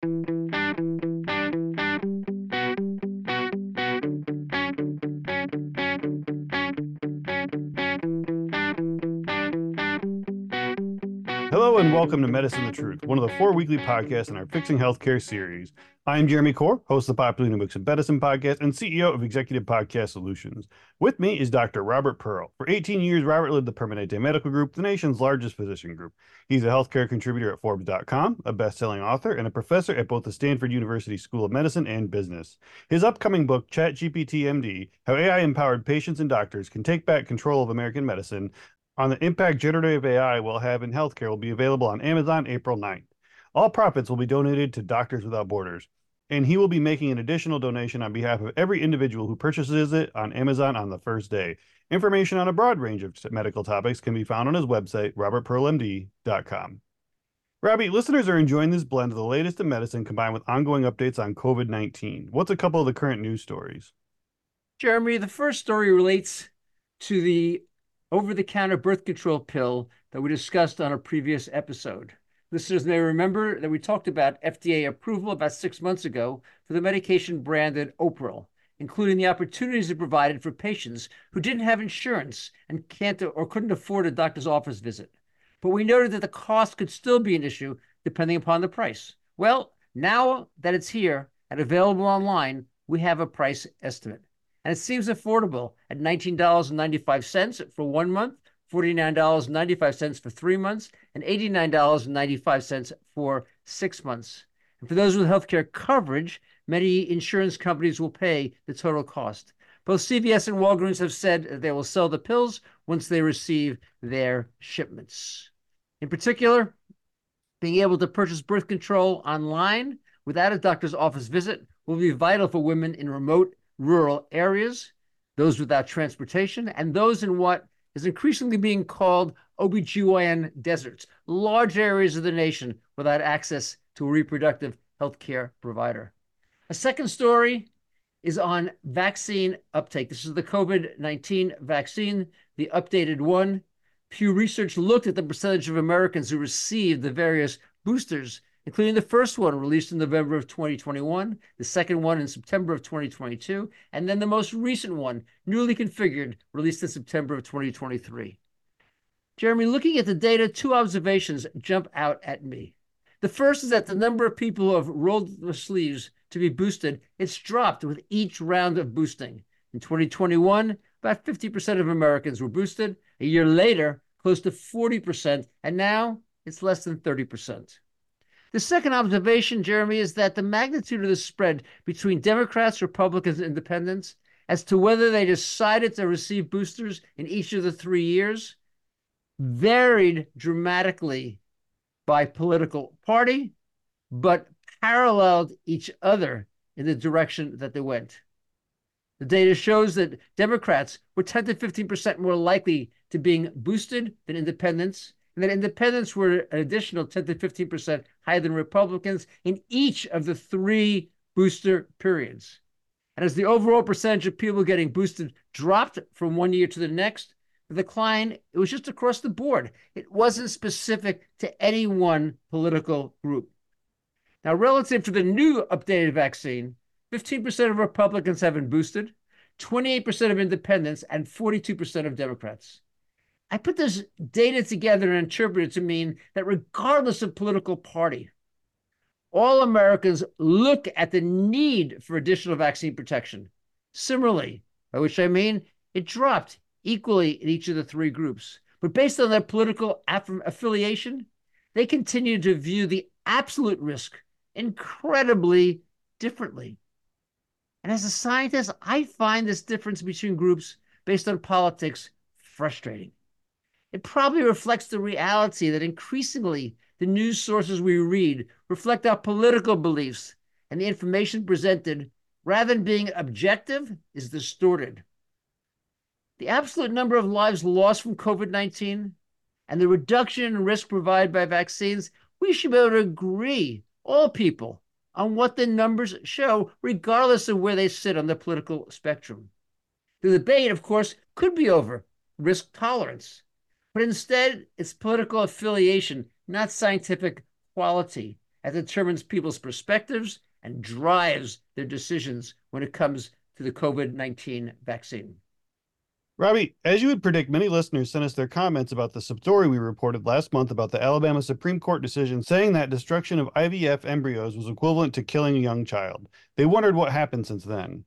Hello and welcome to Medicine the Truth, one of the 4 weekly podcasts in our Fixing Healthcare series. I am Jeremy Core, host of the Popular New Books in Medicine podcast and CEO of Executive Podcast Solutions. With me is Dr. Robert Pearl. For 18 years, Robert led the Permanente Medical Group, the nation's largest physician group. He's a healthcare contributor at Forbes.com, a best-selling author, and a professor at both the Stanford University School of Medicine and Business. His upcoming book, ChatGPT MD, How AI-Empowered Patients and Doctors Can Take Back Control of American Medicine, on the impact generative AI will have in healthcare will be available on Amazon April 9th. All profits will be donated to Doctors Without Borders, and he will be making an additional donation on behalf of every individual who purchases it on Amazon on the first day. Information on a broad range of medical topics can be found on his website, robertpearlmd.com. Robbie, listeners are enjoying this blend of the latest in medicine combined with ongoing updates on COVID-19. What's a couple of the current news stories? Jeremy, the first story relates to the over-the-counter birth control pill that we discussed on a previous episode. Listeners may remember that we talked about FDA approval about 6 months ago for the medication branded Oprel, including the opportunities it provided for patients who didn't have insurance and can't or couldn't afford a doctor's office visit. But we noted that the cost could still be an issue depending upon the price. Well, now that it's here and available online, we have a price estimate. And it seems affordable at $19.95 for 1 month, $49.95 for 3 months, and $89.95 for 6 months. And for those with healthcare coverage, many insurance companies will pay the total cost. Both CVS and Walgreens have said that they will sell the pills once they receive their shipments. In particular, being able to purchase birth control online without a doctor's office visit will be vital for women in remote rural areas, those without transportation, and those in what is increasingly being called OBGYN deserts, large areas of the nation without access to a reproductive health care provider. A second story is on vaccine uptake. This is the COVID-19 vaccine, the updated one. Pew Research looked at the percentage of Americans who received the various boosters, including the first one released in November of 2021, the second one in September of 2022, and then the most recent one, newly configured, released in September of 2023. Jeremy, looking at the data, two observations jump out at me. The first is that the number of people who have rolled their sleeves to be boosted, it's dropped with each round of boosting. In 2021, about 50% of Americans were boosted. A year later, close to 40%, and now it's less than 30%. The second observation, Jeremy, is that the magnitude of the spread between Democrats, Republicans, and Independents as to whether they decided to receive boosters in each of the 3 years varied dramatically by political party, but paralleled each other in the direction that they went. The data shows that Democrats were 10 to 15% more likely to being boosted than Independents, and that Independents were an additional 10 to 15% higher than Republicans in each of the 3 booster periods. And as the overall percentage of people getting boosted dropped from 1 year to the next, the decline, it was just across the board. It wasn't specific to any one political group. Now, relative to the new updated vaccine, 15% of Republicans have been boosted, 28% of Independents, and 42% of Democrats. I put this data together and interpreted to mean that regardless of political party, all Americans look at the need for additional vaccine protection. Similarly, by which I mean it dropped equally in each of the 3 groups. But based on their political affiliation, they continue to view the absolute risk incredibly differently. And as a scientist, I find this difference between groups based on politics frustrating. It probably reflects the reality that increasingly the news sources we read reflect our political beliefs, and the information presented, rather than being objective, is distorted. The absolute number of lives lost from COVID-19 and the reduction in risk provided by vaccines, we should be able to agree, all people, on what the numbers show, regardless of where they sit on the political spectrum. The debate, of course, could be over risk tolerance, but instead it's political affiliation, not scientific quality. that determines people's perspectives and drives their decisions when it comes to the COVID-19 vaccine. Robbie, as you would predict, many listeners sent us their comments about the story we reported last month about the Alabama Supreme Court decision saying that destruction of IVF embryos was equivalent to killing a young child. They wondered what happened since then.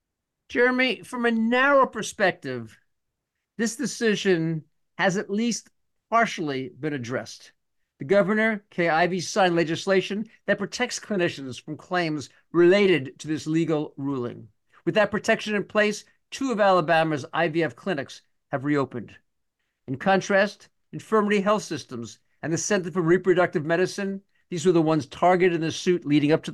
Jeremy, from a narrow perspective, this decision has at least partially been addressed. The governor, Kay Ivey, signed legislation that protects clinicians from claims related to this legal ruling. With that protection in place, 2 of Alabama's IVF clinics have reopened. In contrast, infirmary health systems and the Center for Reproductive Medicine, these were the ones targeted in the suit leading up to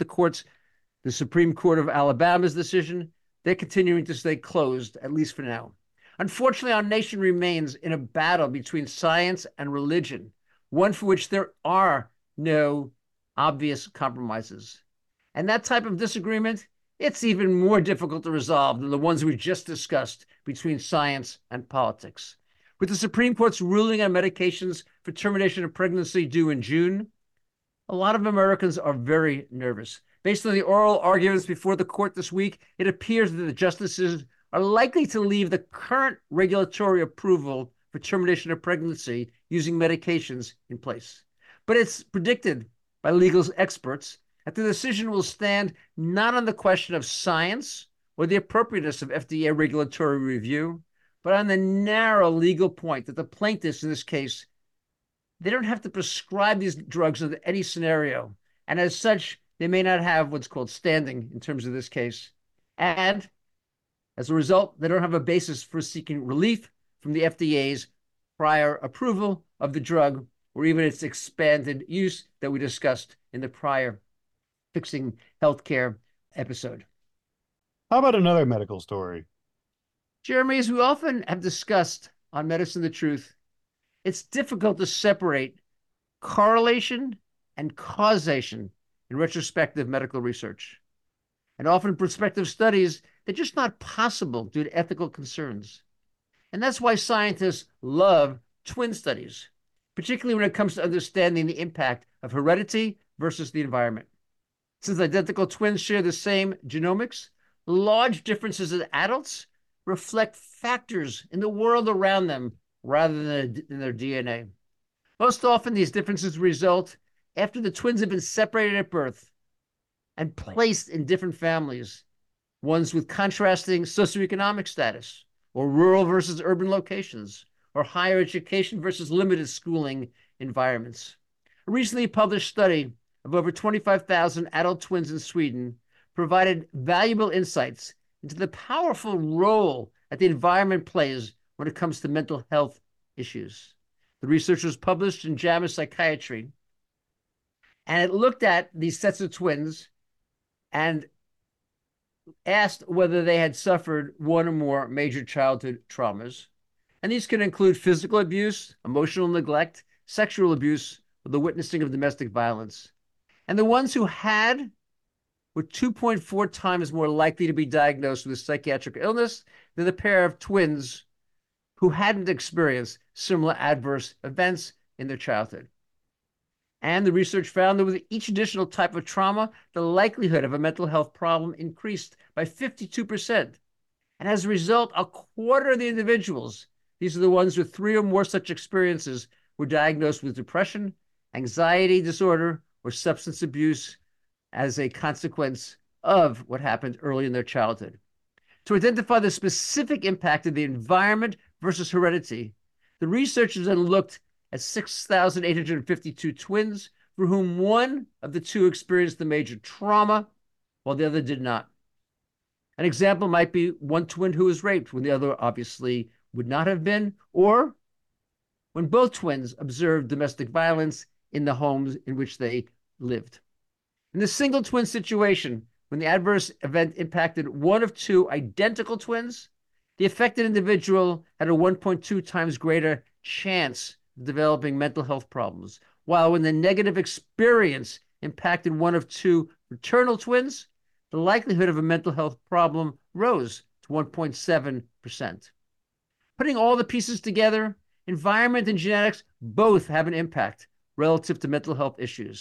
the Supreme Court of Alabama's decision. They're continuing to stay closed, at least for now. Unfortunately, our nation remains in a battle between science and religion, one for which there are no obvious compromises. And that type of disagreement, it's even more difficult to resolve than the ones we just discussed between science and politics. With the Supreme Court's ruling on medications for termination of pregnancy due in June, a lot of Americans are very nervous. Based on the oral arguments before the court this week, it appears that the justices are likely to leave the current regulatory approval for termination of pregnancy using medications in place. But it's predicted by legal experts that the decision will stand not on the question of science or the appropriateness of FDA regulatory review, but on the narrow legal point that the plaintiffs in this case, they don't have to prescribe these drugs under any scenario. And as such, they may not have what's called standing in terms of this case. And as a result, they don't have a basis for seeking relief from the FDA's prior approval of the drug or even its expanded use that we discussed in the prior Fixing Healthcare episode. How about another medical story? Jeremy, as we often have discussed on Medicine the Truth, it's difficult to separate correlation and causation in retrospective medical research. And often prospective studies, they're just not possible due to ethical concerns. And that's why scientists love twin studies, particularly when it comes to understanding the impact of heredity versus the environment. Since identical twins share the same genomics, large differences in adults reflect factors in the world around them rather than in their DNA. Most often, these differences result after the twins have been separated at birth and placed in different families, ones with contrasting socioeconomic status, or rural versus urban locations, or higher education versus limited schooling environments. A recently published study of over 25,000 adult twins in Sweden provided valuable insights into the powerful role that the environment plays when it comes to mental health issues. The research was published in JAMA Psychiatry, and it looked at these sets of twins and asked whether they had suffered one or more major childhood traumas. And these can include physical abuse, emotional neglect, sexual abuse, or the witnessing of domestic violence. And the ones who had were 2.4 times more likely to be diagnosed with a psychiatric illness than the pair of twins who hadn't experienced similar adverse events in their childhood. And the research found that with each additional type of trauma, the likelihood of a mental health problem increased by 52%. And as a result, a quarter of the individuals, these are the ones with 3 or more such experiences, were diagnosed with depression, anxiety disorder, or substance abuse as a consequence of what happened early in their childhood. To identify the specific impact of the environment versus heredity, the researchers then looked at 6,852 twins for whom one of the 2 experienced the major trauma, while the other did not. An example might be one twin who was raped when the other obviously would not have been, or when both twins observed domestic violence in the homes in which they lived. In the single twin situation, when the adverse event impacted one of 2 identical twins, the affected individual had a 1.2 times greater chance of developing mental health problems, while when the negative experience impacted one of 2 fraternal twins, the likelihood of a mental health problem rose to 1.7%. Putting all the pieces together, environment and genetics both have an impact relative to mental health issues.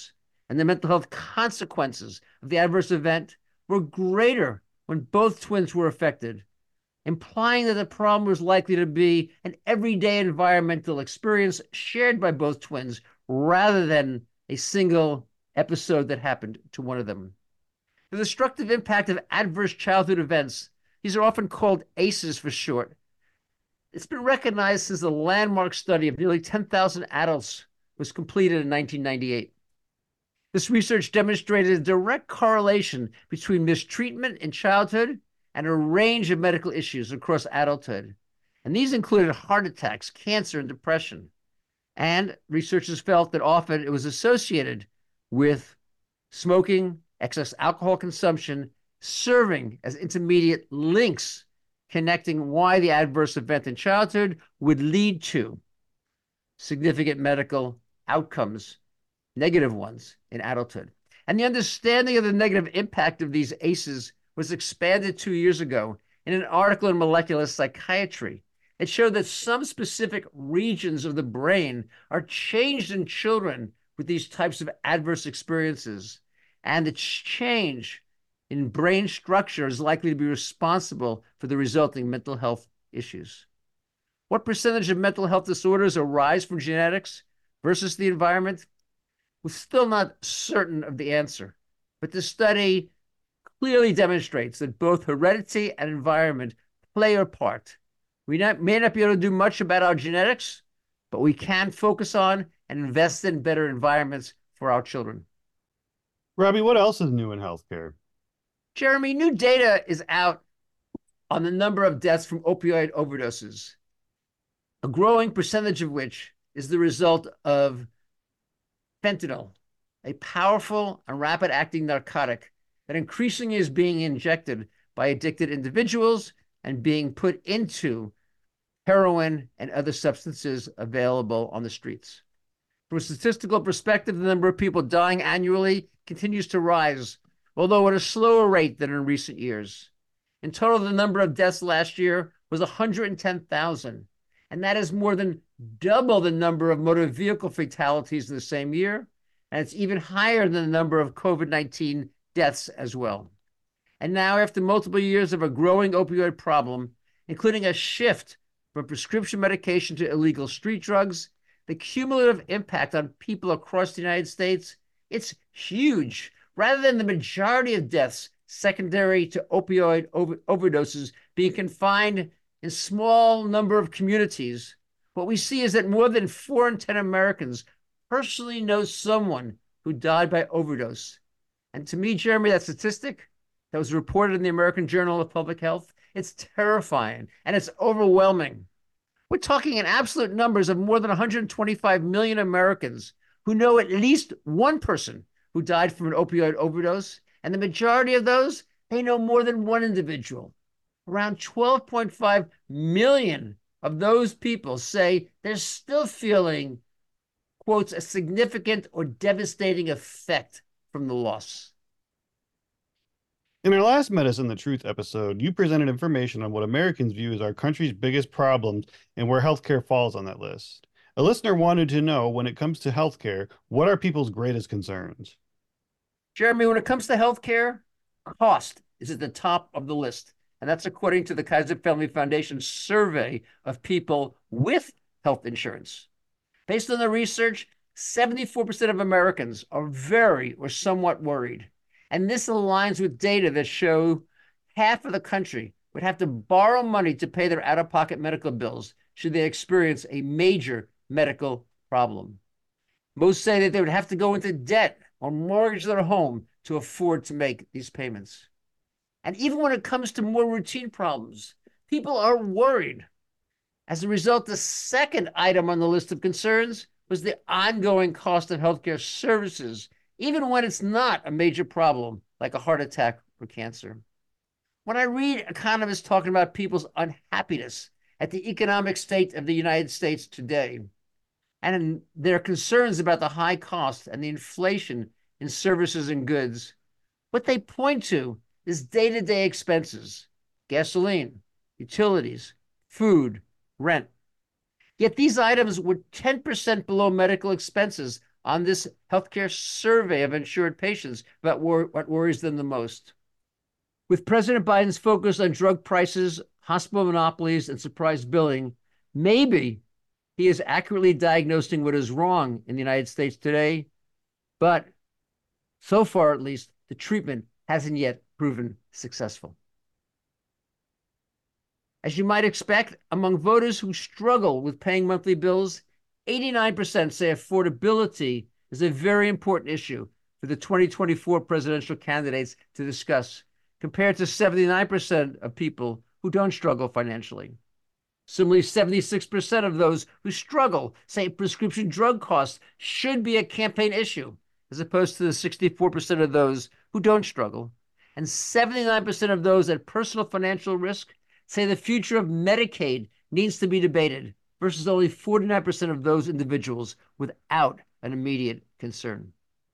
and the mental health consequences of the adverse event were greater when both twins were affected, implying that the problem was likely to be an everyday environmental experience shared by both twins rather than a single episode that happened to one of them. The destructive impact of adverse childhood events, these are often called ACEs for short. It's been recognized since a landmark study of nearly 10,000 adults was completed in 1998. This research demonstrated a direct correlation between mistreatment in childhood and a range of medical issues across adulthood. And these included heart attacks, cancer, and depression. And researchers felt that often it was associated with smoking, excess alcohol consumption, serving as intermediate links connecting why the adverse event in childhood would lead to significant medical outcomes, negative ones, in adulthood. And the understanding of the negative impact of these ACEs was expanded 2 years ago in an article in Molecular Psychiatry. It showed that some specific regions of the brain are changed in children with these types of adverse experiences. And its change in brain structure is likely to be responsible for the resulting mental health issues. What percentage of mental health disorders arise from genetics versus the environment? We're still not certain of the answer, but this study clearly demonstrates that both heredity and environment play a part. We may not be able to do much about our genetics, but we can focus on and invest in better environments for our children. Robbie, what else is new in healthcare? Jeremy, new data is out on the number of deaths from opioid overdoses, a growing percentage of which is the result of fentanyl, a powerful and rapid-acting narcotic that increasingly is being injected by addicted individuals and being put into heroin and other substances available on the streets. From a statistical perspective, the number of people dying annually continues to rise, although at a slower rate than in recent years. In total, the number of deaths last year was 110,000, and that is more than double the number of motor vehicle fatalities in the same year, and it's even higher than the number of COVID-19 deaths as well. And now, after multiple years of a growing opioid problem, including a shift from prescription medication to illegal street drugs, the cumulative impact on people across the United States, it's huge. Rather than the majority of deaths secondary to opioid overdoses being confined in small number of communities, what we see is that more than 4 in 10 Americans personally know someone who died by overdose. And to me, Jeremy, that statistic that was reported in the American Journal of Public Health, it's terrifying and it's overwhelming. We're talking in absolute numbers of more than 125 million Americans who know at least one person who died from an opioid overdose, and the majority of those, they know more than one individual. Around 12.5 million of those people say they're still feeling, quotes, a significant or devastating effect from the loss. In our last Medicine the Truth episode, you presented information on what Americans view as our country's biggest problems and where healthcare falls on that list. A listener wanted to know, when it comes to healthcare, what are people's greatest concerns? Jeremy, when it comes to healthcare, cost is at the top of the list. And that's according to the Kaiser Family Foundation survey of people with health insurance. Based on the research, 74% of Americans are very or somewhat worried. And this aligns with data that show half of the country would have to borrow money to pay their out-of-pocket medical bills should they experience a major medical problem. Most say that they would have to go into debt or mortgage their home to afford to make these payments. And even when it comes to more routine problems, people are worried. As a result, the second item on the list of concerns was the ongoing cost of healthcare services, even when it's not a major problem like a heart attack or cancer. When I read economists talking about people's unhappiness at the economic state of the United States today, and their concerns about the high cost and the inflation in services and goods, what they point to is day-to-day expenses, gasoline, utilities, food, rent. Yet these items were 10% below medical expenses on this healthcare survey of insured patients about what worries them the most. With President Biden's focus on drug prices, hospital monopolies, and surprise billing, maybe he is accurately diagnosing what is wrong in the United States today, but so far at least, the treatment hasn't yet proven successful. As you might expect, among voters who struggle with paying monthly bills, 89% say affordability is a very important issue for the 2024 presidential candidates to discuss, compared to 79% of people who don't struggle financially. Similarly, 76% of those who struggle say prescription drug costs should be a campaign issue, as opposed to the 64% of those who don't struggle. And 79% of those at personal financial risk say the future of Medicaid needs to be debated, versus only 49% of those individuals without an immediate concern.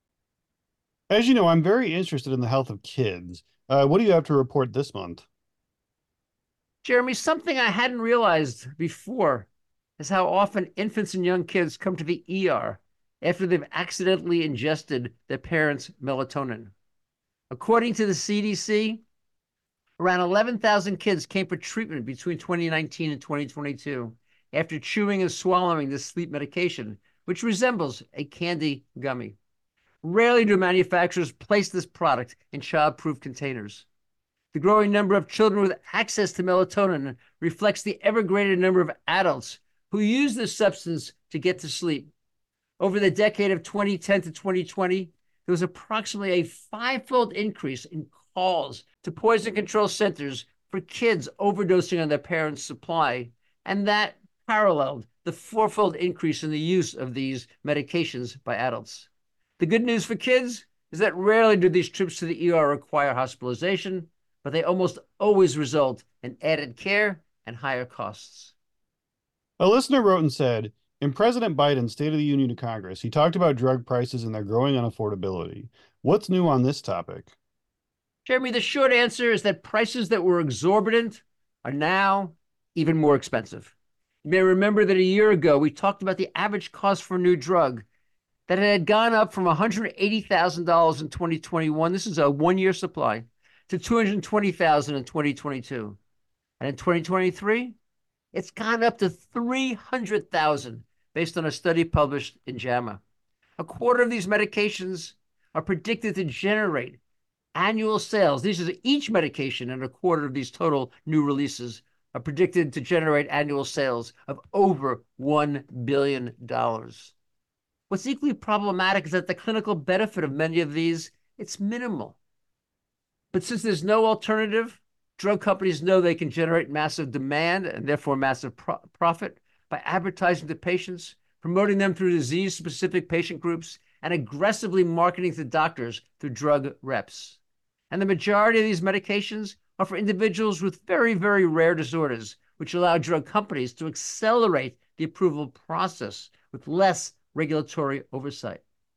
As you know, I'm very interested in the health of kids. What do you have to report this month? Jeremy, something I hadn't realized before is how often infants and young kids come to the ER after they've accidentally ingested their parents' melatonin. According to the CDC, around 11,000 kids came for treatment between 2019 and 2022 after chewing and swallowing this sleep medication, which resembles a candy gummy. Rarely do manufacturers place this product in child-proof containers. The growing number of children with access to melatonin reflects the ever greater number of adults who use this substance to get to sleep. Over the decade of 2010 to 2020, there was approximately a five-fold increase in calls to poison control centers for kids overdosing on their parents' supply, and that paralleled the fourfold increase in the use of these medications by adults. The good news for kids is that rarely do these trips to the ER require hospitalization, but they almost always result in added care and higher costs. A listener wrote and said, in President Biden's State of the Union to Congress, he talked about drug prices and their growing unaffordability. What's new on this topic? Jeremy, the short answer is that prices that were exorbitant are now even more expensive. You may remember that a year ago, we talked about the average cost for a new drug, that it had gone up from $180,000 in 2021, this is a one-year supply, to $220,000 in 2022. And in 2023, it's gone up to $300,000 based on a study published in JAMA. A quarter of these medications are predicted to generate annual sales. These are each medication, and a quarter of these total new releases are predicted to generate annual sales of over $1 billion. What's equally problematic is that the clinical benefit of many of these, it's minimal. But since there's no alternative, drug companies know they can generate massive demand and therefore massive profit by advertising to patients, promoting them through disease-specific patient groups, and aggressively marketing to doctors through drug reps. And the majority of these medications are for individuals with very, very rare disorders, which allow drug companies to accelerate the approval process with less regulatory oversight.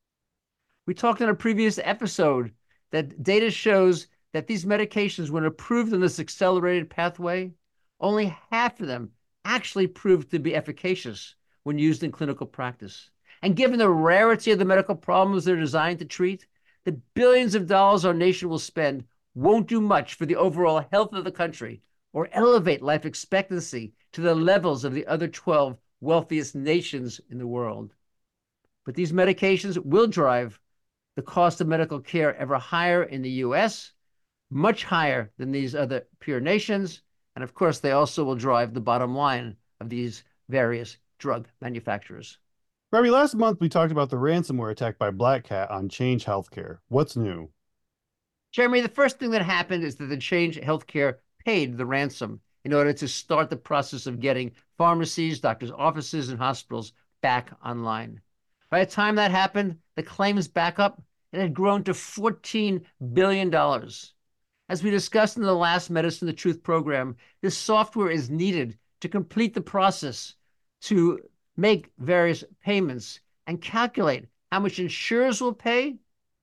We talked in a previous episode that data shows that these medications, when approved in this accelerated pathway, only half of them actually proved to be efficacious when used in clinical practice. And given the rarity of the medical problems they're designed to treat, the billions of dollars our nation will spend won't do much for the overall health of the country or elevate life expectancy to the levels of the other 12 wealthiest nations in the world. But these medications will drive the cost of medical care ever higher in the US, much higher than these other peer nations. And of course, they also will drive the bottom line of these various drug manufacturers. Robbie, last month we talked about the ransomware attack by Black Cat on Change Healthcare. What's new? Jeremy, the first thing that happened is that the Change Healthcare paid the ransom in order to start the process of getting pharmacies, doctors' offices, and hospitals back online. By the time that happened, the claims backup, it had grown to $14 billion. As we discussed in the last Medicine the Truth program, this software is needed to complete the process to make various payments and calculate how much insurers will pay.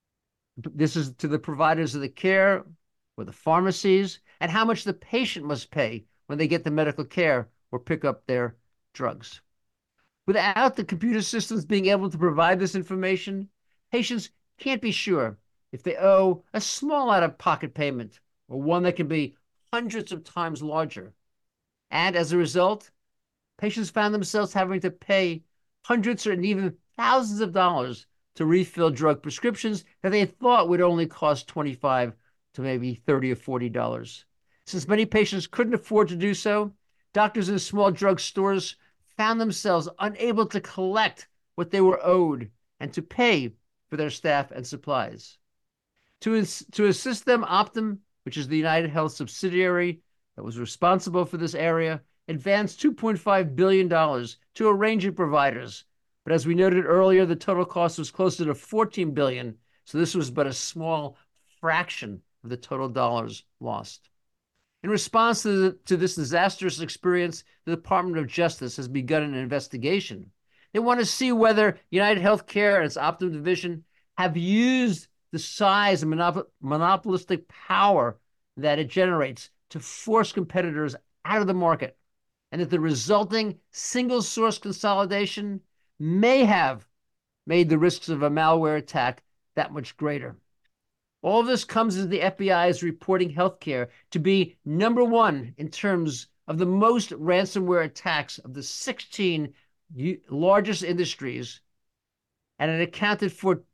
This is to the providers of the care or the pharmacies, and how much the patient must pay when they get the medical care or pick up their drugs. Without the computer systems being able to provide this information, patients can't be sure if they owe a small out-of-pocket payment or one that can be hundreds of times larger. And as a result, patients found themselves having to pay hundreds or even thousands of dollars to refill drug prescriptions that they thought would only cost $25 to maybe $30 or $40. Since many patients couldn't afford to do so, doctors in small drug stores found themselves unable to collect what they were owed and to pay for their staff and supplies. To assist them, Optum, which is the United Health subsidiary that was responsible for this area, advanced $2.5 billion to a range of providers. But as we noted earlier, the total cost was closer to $14 billion, so this was but a small fraction of the total dollars lost. In response to this disastrous experience, the Department of Justice has begun an investigation. They want to see whether United Healthcare and its Optum division have used the size and monopolistic power that it generates to force competitors out of the market, and that the resulting single source consolidation may have made the risks of a malware attack that much greater. All of this comes as the FBI is reporting healthcare to be number one in terms of the most ransomware attacks of the 16 largest industries, and it accounted for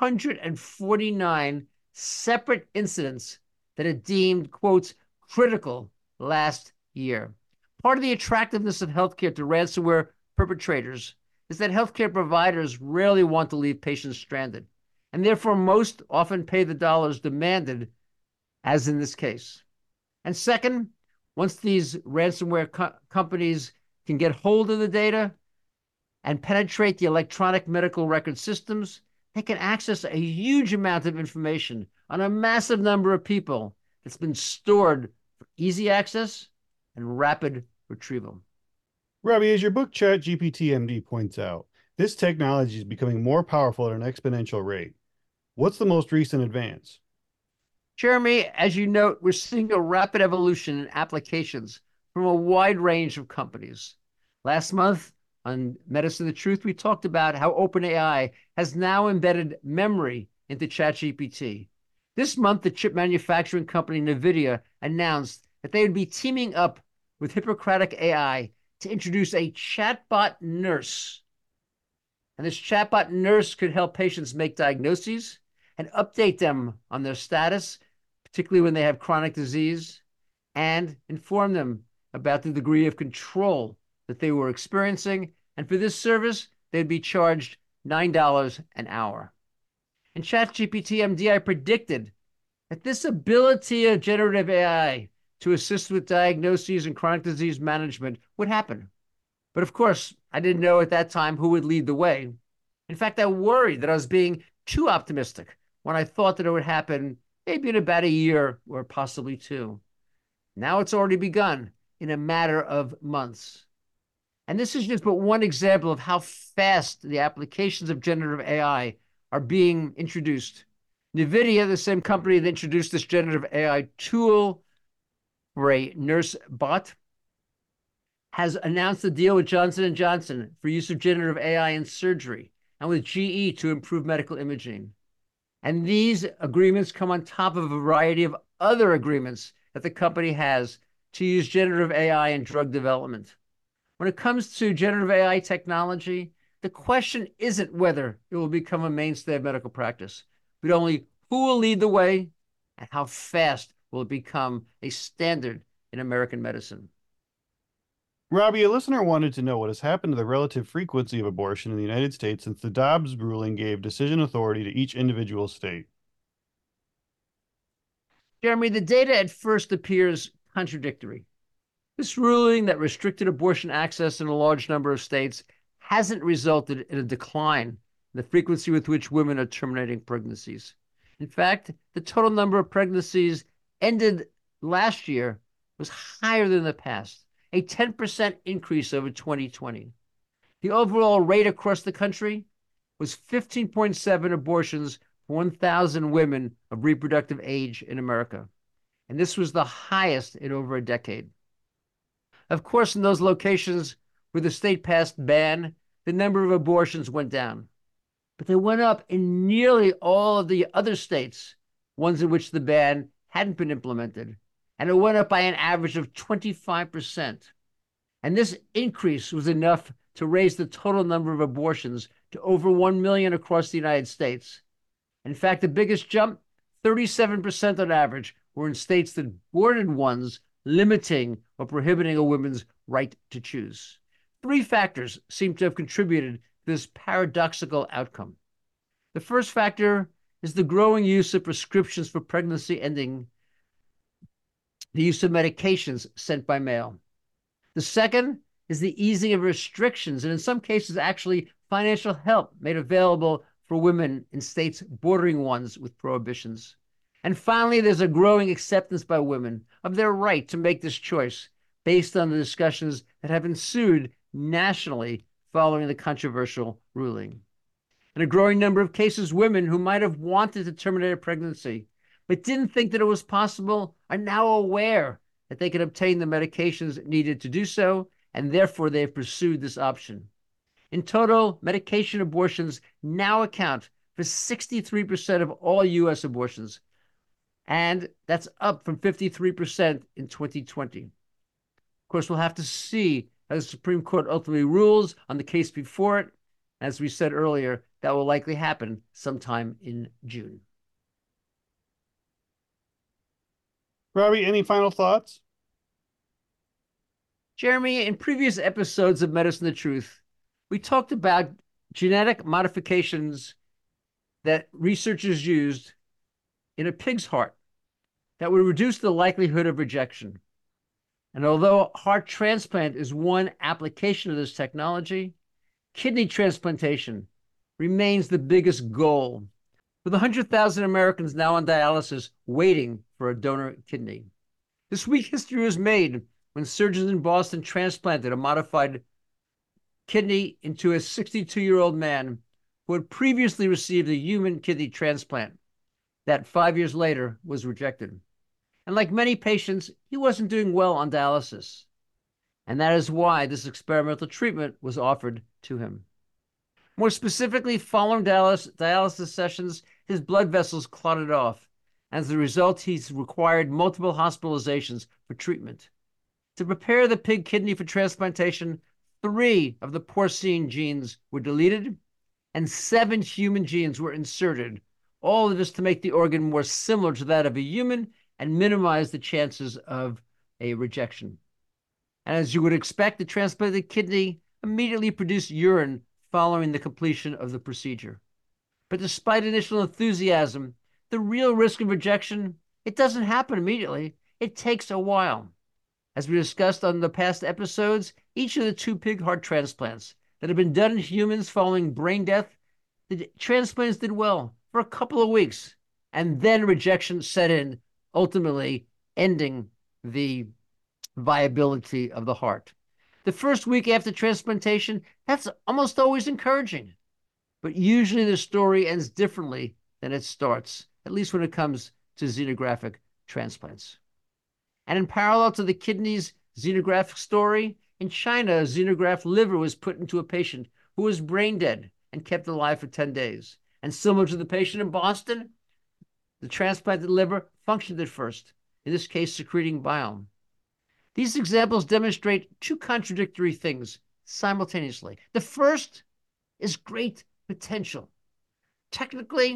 249 separate incidents that it deemed, quotes, critical last year. Part of the attractiveness of healthcare to ransomware perpetrators is that healthcare providers rarely want to leave patients stranded, and therefore most often pay the dollars demanded, as in this case. And second, once these ransomware companies can get hold of the data and penetrate the electronic medical record systems, they can access a huge amount of information on a massive number of people that's been stored for easy access and rapid retrieval. Robbie, as your book ChatGPT MD points out, this technology is becoming more powerful at an exponential rate. What's the most recent advance? Jeremy, as you note, we're seeing a rapid evolution in applications from a wide range of companies. Last month on Medicine the Truth, we talked about how OpenAI has now embedded memory into ChatGPT. This month, the chip manufacturing company NVIDIA announced that they would be teaming up with Hippocratic AI to introduce a chatbot nurse. And this chatbot nurse could help patients make diagnoses and update them on their status, particularly when they have chronic disease, and inform them about the degree of control that they were experiencing. And for this service, they'd be charged $9 an hour. In ChatGPT MD, I predicted that this ability of generative AI to assist with diagnoses and chronic disease management would happen. But of course, I didn't know at that time who would lead the way. In fact, I worried that I was being too optimistic when I thought that it would happen maybe in about a year or possibly two. Now it's already begun in a matter of months. And this is just but one example of how fast the applications of generative AI are being introduced. NVIDIA, the same company that introduced this generative AI tool for a nurse bot, has announced a deal with Johnson & Johnson for use of generative AI in surgery, and with GE to improve medical imaging. And these agreements come on top of a variety of other agreements that the company has to use generative AI in drug development. When it comes to generative AI technology, the question isn't whether it will become a mainstay of medical practice, but only who will lead the way and how fast will it become a standard in American medicine. Robbie, a listener wanted to know what has happened to the relative frequency of abortion in the United States since the Dobbs ruling gave decision authority to each individual state. Jeremy, the data at first appears contradictory. This ruling that restricted abortion access in a large number of states hasn't resulted in a decline in the frequency with which women are terminating pregnancies. In fact, the total number of pregnancies ended last year was higher than the past, a 10% increase over 2020. The overall rate across the country was 15.7 abortions for 1,000 women of reproductive age in America. And this was the highest in over a decade. Of course, in those locations where the state passed ban the number of abortions went down. But they went up in nearly all of the other states, ones in which the ban hadn't been implemented. And it went up by an average of 25%. And this increase was enough to raise the total number of abortions to over 1 million across the United States. In fact, the biggest jump, 37% on average, were in states that bordered ones limiting or prohibiting a woman's right to choose. Three factors seem to have contributed to this paradoxical outcome. The first factor is the growing use of prescriptions for pregnancy ending, the use of medications sent by mail. The second is the easing of restrictions, and in some cases, actually financial help made available for women in states bordering ones with prohibitions. And finally, there's a growing acceptance by women of their right to make this choice based on the discussions that have ensued nationally following the controversial ruling. In a growing number of cases, women who might have wanted to terminate a pregnancy but didn't think that it was possible are now aware that they can obtain the medications needed to do so, and therefore they have pursued this option. In total, medication abortions now account for 63% of all U.S. abortions, and that's up from 53% in 2020. Of course, we'll have to see how the Supreme Court ultimately rules on the case before it. As we said earlier, that will likely happen sometime in June. Robbie, any final thoughts? Jeremy, in previous episodes of Medicine the Truth, we talked about genetic modifications that researchers used in a pig's heart that would reduce the likelihood of rejection. And although heart transplant is one application of this technology, kidney transplantation remains the biggest goal, with 100,000 Americans now on dialysis waiting for a donor kidney. This week, history was made when surgeons in Boston transplanted a modified kidney into a 62-year-old man who had previously received a human kidney transplant that 5 years later was rejected. And like many patients, he wasn't doing well on dialysis. And that is why this experimental treatment was offered to him. More specifically, following dialysis sessions, his blood vessels clotted off. As a result, he's required multiple hospitalizations for treatment. To prepare the pig kidney for transplantation, 3 of the porcine genes were deleted and 7 human genes were inserted, all of this to make the organ more similar to that of a human and minimize the chances of a rejection. And as you would expect, the transplanted kidney immediately produced urine following the completion of the procedure. But despite initial enthusiasm, the real risk of rejection, it doesn't happen immediately. It takes a while. As we discussed on the past episodes, each of the 2 pig heart transplants that have been done in humans following brain death, the transplants did well for a couple of weeks, and then rejection set in, ultimately ending the viability of the heart. The first week after transplantation, that's almost always encouraging. But usually the story ends differently than it starts, at least when it comes to xenographic transplants. And in parallel to the kidney's xenographic story, in China, a xenographed liver was put into a patient who was brain dead and kept alive for 10 days. And similar to the patient in Boston, the transplanted liver functioned at first, in this case, secreting bile. These examples demonstrate 2 contradictory things simultaneously. The first is great potential. Technically,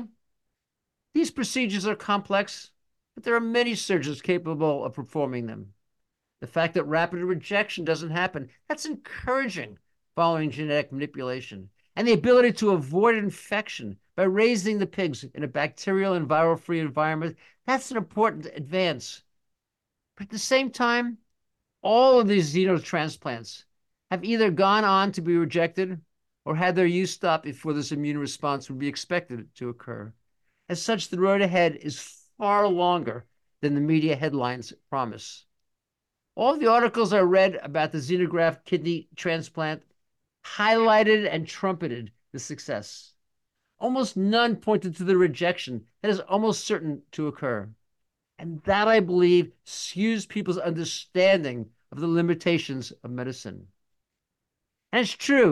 these procedures are complex, but there are many surgeons capable of performing them. The fact that rapid rejection doesn't happen, that's encouraging following genetic manipulation. And the ability to avoid infection by raising the pigs in a bacterial and viral-free environment, that's an important advance. But at the same time, all of these xenotransplants have either gone on to be rejected or had their use stopped before this immune response would be expected to occur. As such, the road ahead is far longer than the media headlines promise. All the articles I read about the xenograft kidney transplant highlighted and trumpeted the success. Almost none pointed to the rejection that is almost certain to occur. And that, I believe, skews people's understanding of the limitations of medicine. And it's true,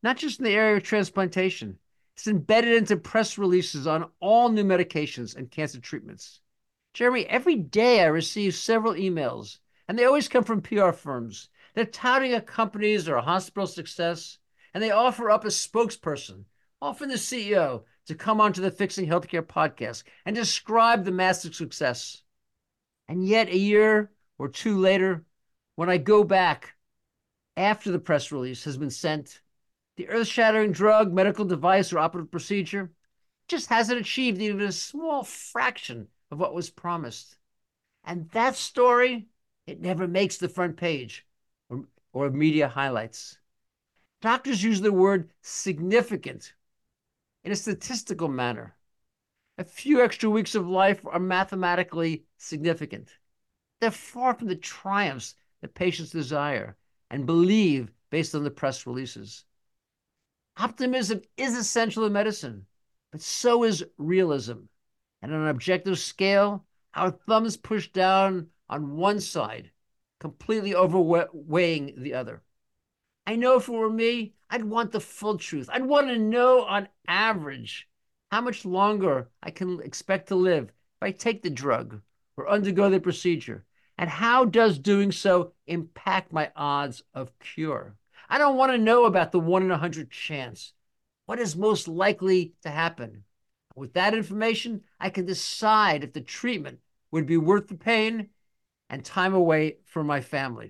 not just in the area of transplantation. It's embedded into press releases on all new medications and cancer treatments. Jeremy, every day I receive several emails, and they always come from PR firms. They're touting a company's or a hospital's success, and they offer up a spokesperson, often the CEO, to come onto the Fixing Healthcare podcast and describe the massive success. And yet, a year or two later, when I go back after the press release has been sent, the earth-shattering drug, medical device, or operative procedure just hasn't achieved even a small fraction of what was promised. And that story, it never makes the front page or media highlights. Doctors use the word significant in a statistical manner. A few extra weeks of life are mathematically significant. They're far from the triumphs that patients desire and believe based on the press releases. Optimism is essential in medicine, but so is realism. And on an objective scale, our thumbs push down on one side, completely overweighing the other. I know if it were me, I'd want the full truth. I'd want to know on average how much longer I can expect to live if I take the drug or undergo the procedure, and how does doing so impact my odds of cure. I don't want to know about the 1 in 100 chance. What is most likely to happen? With that information, I can decide if the treatment would be worth the pain and time away from my family.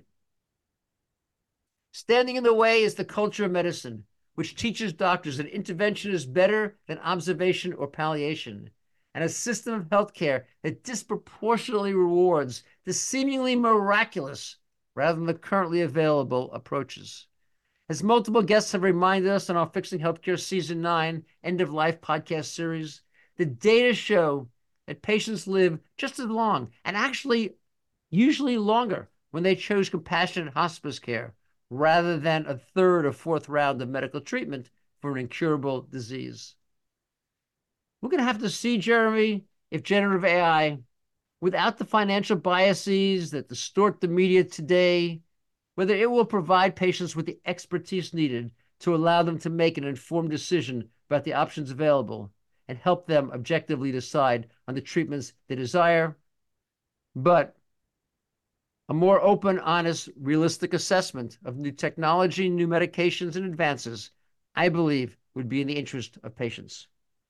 Standing in the way is the culture of medicine, which teaches doctors that intervention is better than observation or palliation, and a system of healthcare that disproportionately rewards the seemingly miraculous rather than the currently available approaches. As multiple guests have reminded us on our Fixing Healthcare Season 9 End of Life podcast series, the data show that patients live just as long, and actually usually longer, when they chose compassionate hospice care rather than a third or fourth round of medical treatment for an incurable disease. We're going to have to see, Jeremy, if generative AI, without the financial biases that distort the media today, whether it will provide patients with the expertise needed to allow them to make an informed decision about the options available and help them objectively decide on the treatments they desire. But a more open, honest, realistic assessment of new technology, new medications, and advances, I believe, would be in the interest of patients.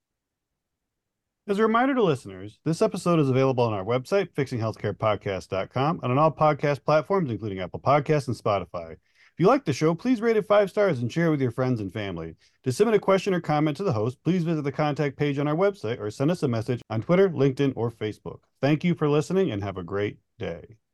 As a reminder to listeners, this episode is available on our website, fixinghealthcarepodcast.com, and on all podcast platforms, including Apple Podcasts and Spotify. If you like the show, please rate it 5 stars and share it with your friends and family. To submit a question or comment to the host, please visit the contact page on our website or send us a message on Twitter, LinkedIn, or Facebook. Thank you for listening and have a great day.